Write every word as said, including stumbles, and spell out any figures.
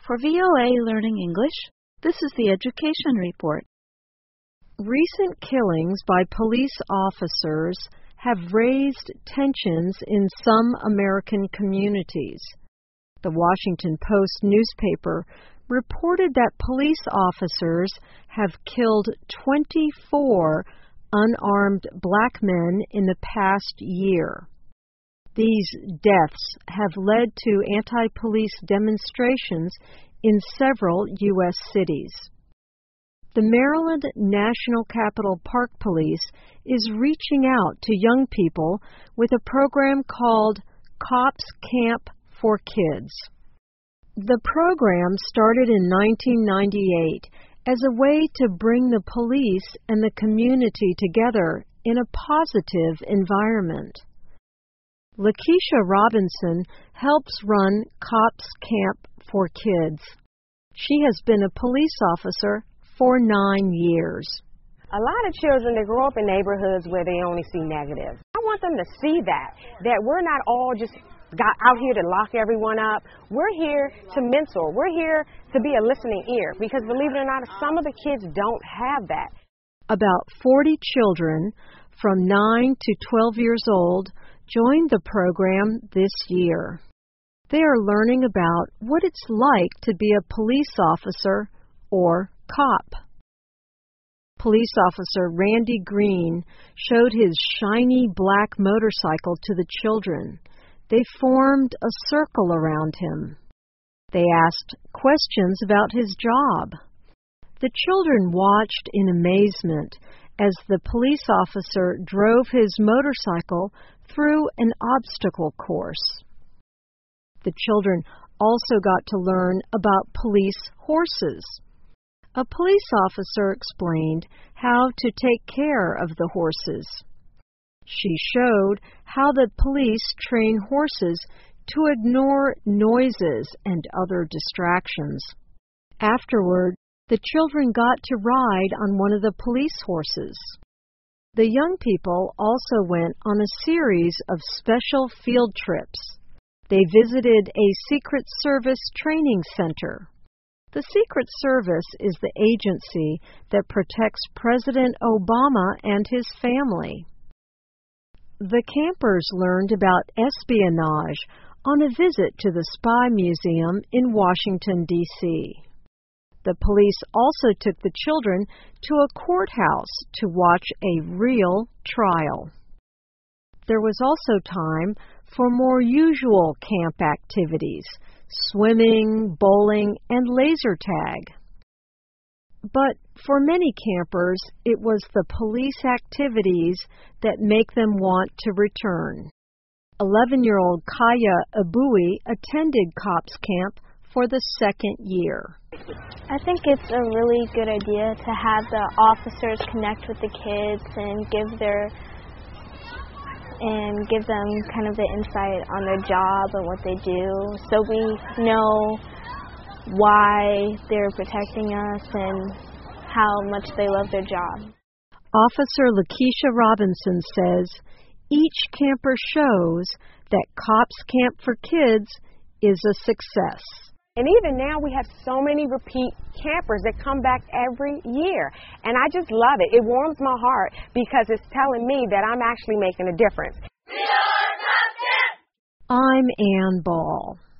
For V O A Learning English, this is the Education Report. Recent killings by police officers have raised tensions in some American communities. The Washington Post newspaper reported that police officers have killed twenty-four unarmed black men in the past year. These deaths have led to anti-police demonstrations in several U S cities. The Maryland National Capital Park Police is reaching out to young people with a program called Cops Camp for Kids. The program started in nineteen ninety-eight as a way to bring the police and the community together in a positive environment. Lakeisha Robinson helps run Cops Camp for Kids. She has been a police officer for nine years. A lot of children, they grow up in neighborhoods where they only see negative. I want them to see that, that we're not all just got out here to lock everyone up. We're here to mentor. We're here to be a listening ear because, believe it or not, some of the kids don't have that. About forty children from nine to twelve years old joined the program this year. They are learning about what it's like to be a police officer or cop. Police officer Randy Green showed his shiny black motorcycle to the children. They formed a circle around him. They asked questions about his job. The children watched in amazement as the police officer drove his motorcycle through an obstacle course. The children also got to learn about police horses. A police officer explained how to take care of the horses. She showed how the police train horses to ignore noises and other distractions. Afterward, the children got to ride on one of the police horses. The young people also went on a series of special field trips. They visited a Secret Service training center. The Secret Service is the agency that protects President Obama and his family. The campers learned about espionage on a visit to the Spy Museum in Washington, D C The police also took the children to a courthouse to watch a real trial. There was also time for more usual camp activities, swimming, bowling, and laser tag. But for many campers, it was the police activities that make them want to return. eleven-year-old Kaya Abui attended Cops Camp for the second year. I think it's a really good idea to have the officers connect with the kids and give their and give them kind of the insight on their job and what they do, so we know why they're protecting us and how much they love their job. Officer Lakeisha Robinson says each camper shows that Cops Camp for Kids is a success. And even now we have so many repeat campers that come back every year. And I just love it. It warms my heart because it's telling me that I'm actually making a difference. I'm Ann Ball.